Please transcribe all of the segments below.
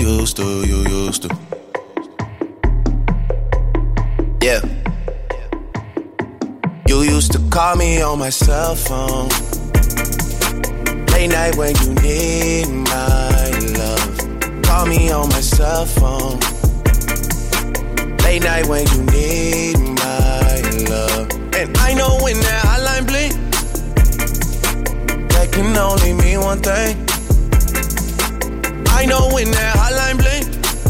used to. Yeah. You used to call me on my cell phone. Late night when you need my love. Call me on my cell phone. Late night when you need my love. And I know when that hotline blink, that can only mean one thing. I know when that hotline blink,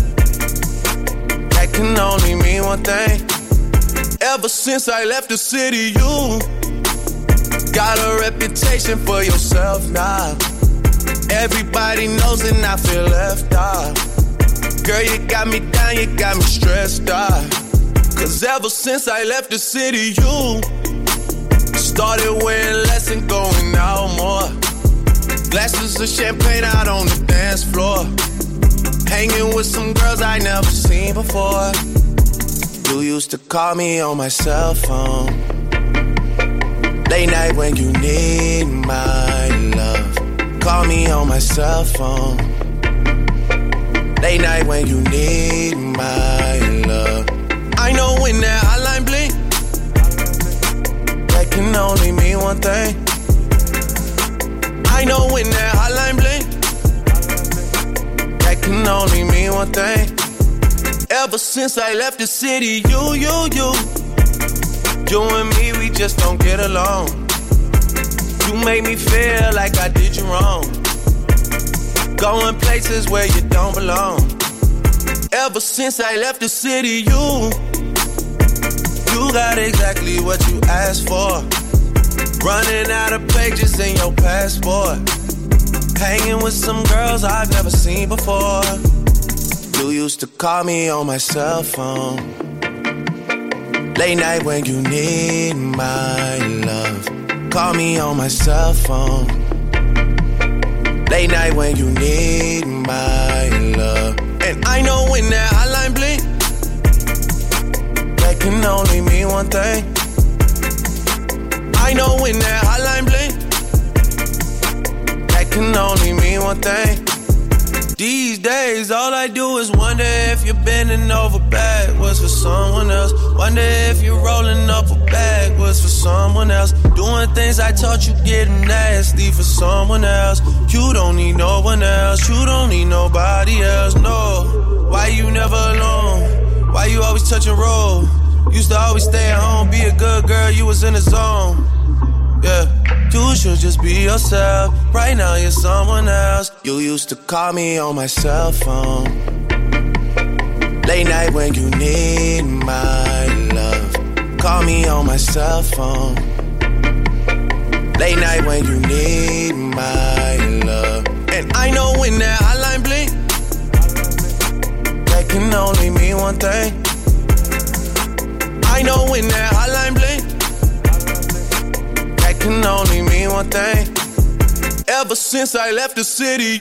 that can only mean one thing. Ever since I left the city, you got a reputation for yourself now. Everybody knows and I feel left out. Girl, you got me down, you got me stressed out. Cause ever since I left the city, you started wearing less and going out more. Glasses of champagne out on the dance floor. Hanging with some girls I never seen before. You used to call me on my cell phone. Late night when you need my love. Call me on my cell phone. Late night when you need my love. I know when that hotline blink, that can only mean one thing. I know when that hotline blink, that can only mean one thing. Ever since I left the city, you and me, we just don't get along. You made me feel like I did you wrong. Going places where you don't belong. Ever since I left the city, you got exactly what you asked for. Running out of pages in your passport. Hanging with some girls I've never seen before. You used to call me on my cell phone. Late night when you need my love. Call me on my cell phone. Late night when you need my love. And I know when that hotline blink, that can only mean one thing. I know when that hotline blink, that can only mean one thing. These days, all I do is wonder if you're bending over backwards for someone else. Wonder if you're rolling up a backwards for someone else. Doing things I taught you getting nasty for someone else. You don't need no one else. You don't need nobody else, no. Why you never alone? Why you always touch and roll? Used to always stay at home, be a good girl, you was in the zone. Yeah. You should just be yourself. Right now you're someone else. You used to call me on my cell phone. Late night when you need my love. Call me on my cell phone. Late night when you need my love. And I know when that hotline blink, that can only mean one thing. I know when that hotline blink, that can only mean one thing. Ever since I left the city,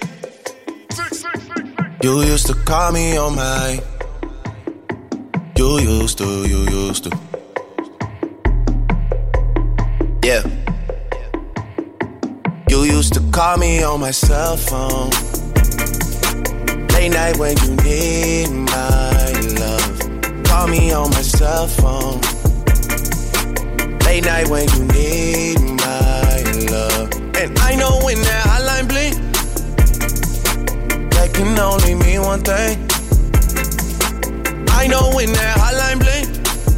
you used to call me on my. You used to. Yeah. You used to call me on my cell phone. Late night when you need my love. Call me on my cell phone. Late night when you need my love. And I know when that hotline blink, that can only mean one thing. I know when that hotline blink,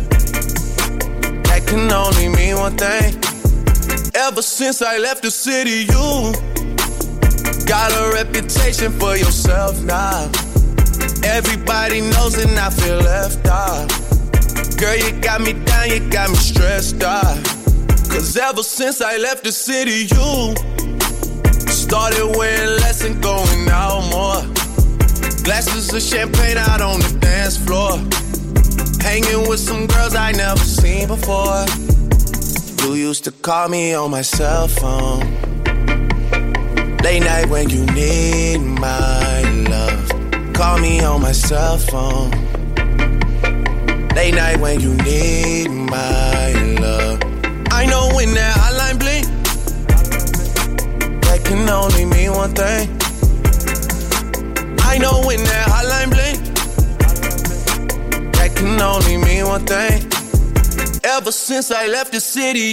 that can only mean one thing. Ever since I left the city, you got a reputation for yourself now. Everybody knows and I feel left out. Girl, you got me down, you got me stressed out. Cause ever since I left the city, you started wearing less and going out more. Glasses of champagne out on the dance floor. Hanging with some girls I never seen before. You used to call me on my cell phone. Late night when you need my love. Call me on my cell phone. Late night when you need my love. I know when that hotline blink, that can only mean one thing. I know when that can only mean one thing. Ever since I left the city,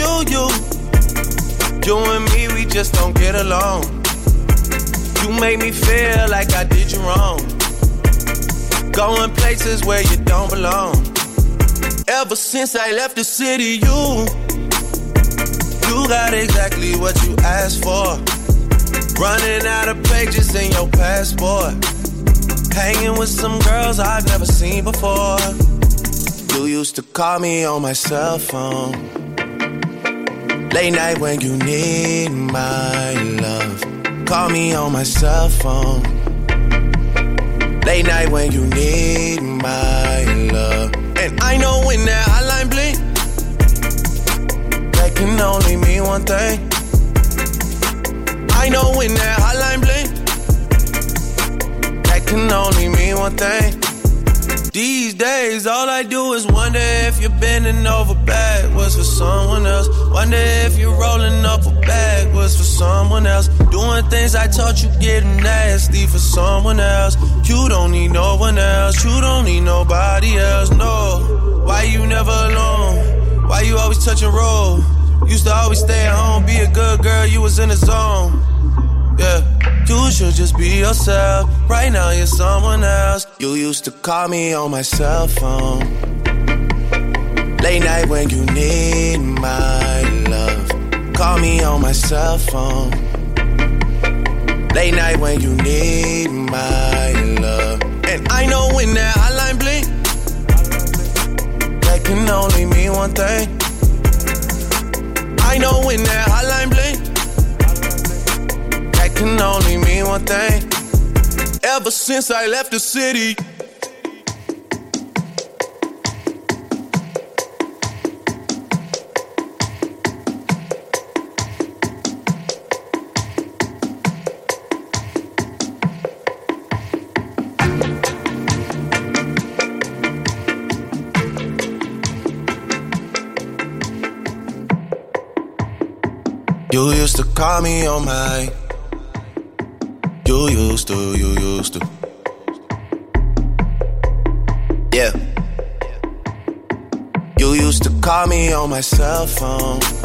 you and me, we just don't get along. You make me feel like I did you wrong. Going places where you don't belong. Ever since I left the city, you got exactly what you asked for. Running out of pages in your passport. Hanging with some girls I've never seen before. You used to call me on my cell phone. Late night when you need my love. Call me on my cell phone. Late night when you need my love. And I know when that hotline blink, that can only mean one thing. I know when that hotline blink, that can only mean one thing. These days, all I do is wonder if you're bending over backwards for someone else. Wonder if you're rolling up a backwards for someone else. Doing things I taught you getting nasty for someone else. You don't need no one else. You don't need nobody else, no. Why you never alone? Why you always touch and roll? Used to always stay at home, be a good girl, you was in the zone. Yeah, you should just be yourself. Right now you're someone else. You used to call me on my cell phone. Late night when you need my love. Call me on my cell phone. Late night when you need my love. And I know when that hotline blink, that can only mean one thing. I know when that hotline blink, that can only mean one thing. Ever since I left the city, you used to call me on my. You used to. Yeah. You used to call me on my cell phone.